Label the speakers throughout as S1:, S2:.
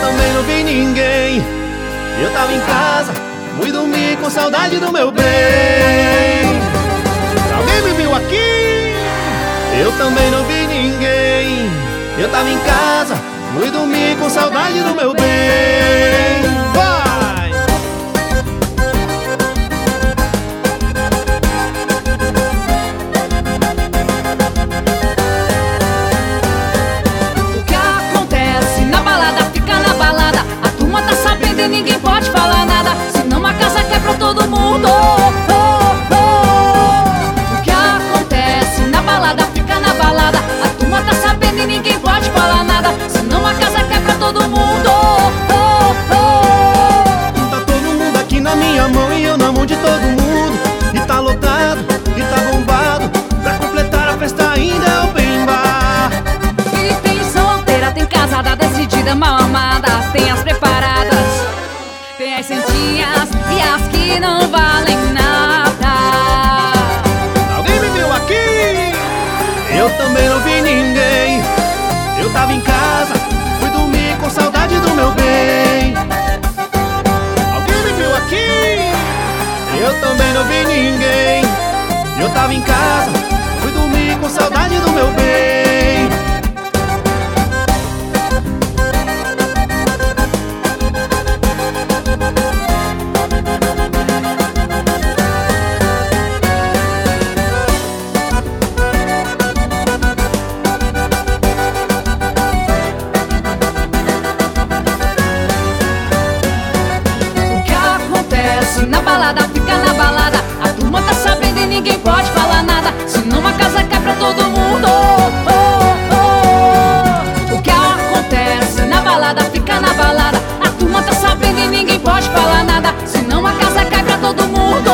S1: também não vi ninguém. Eu tava em casa, fui dormir com saudade do meu bem. Alguém me viu aqui? Eu também não vi ninguém. Eu tava em casa, fui dormir com saudade do meu bem. Vai!
S2: O que acontece na balada fica na balada. A turma tá sabendo e ninguém pode falar nada, senão a casa quer pra todo mundo. O que acontece na balada fica na balada. A turma tá sabendo e ninguém pode falar nada, senão a casa quer pra todo mundo.
S1: Tá todo mundo aqui na minha mão e eu na mão de todo mundo. E tá lotado, e tá bombado. Pra completar a festa ainda é open bar.
S2: E tem solteira, tem casada, decidida, mal amada. Tem as preparadas, tem as santinhas e as que não valem nada.
S1: Alguém me viu aqui? Eu também não vi ninguém. Eu tava em casa, fui dormir com saudade do meu bem. Alguém me viu aqui? Eu também não vi ninguém. Eu tava em casa, fui dormir com saudade do meu bem.
S2: Na balada, fica na balada. A turma tá sabendo e ninguém pode falar nada, senão a casa cai pra todo mundo. O que acontece na balada, fica na balada. A turma tá sabendo e ninguém pode falar nada, senão a casa cai pra todo mundo.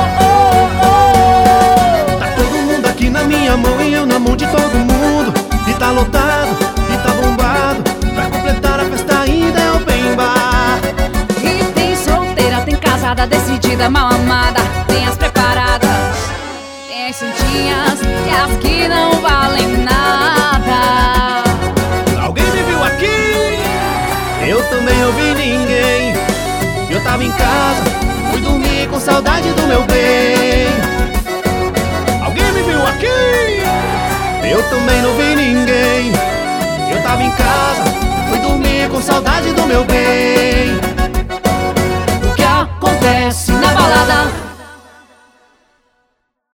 S1: Tá todo mundo aqui na minha mão e eu na mão de todo mundo. E tá lotado, e tá bombado. Pra completar a festa ainda é open bar.
S2: E tem solteira, tem casada, decidida, mal amada. Tem as preparadas, tem as santinhas e as que não valem nada.
S1: Alguém me viu aqui? Eu também não vi ninguém. Eu tava em casa, fui dormir com saudade do meu bem. Alguém me viu aqui? Eu também não vi ninguém. Eu tava em casa, fui dormir com saudade do meu bem.
S2: O que acontece na balada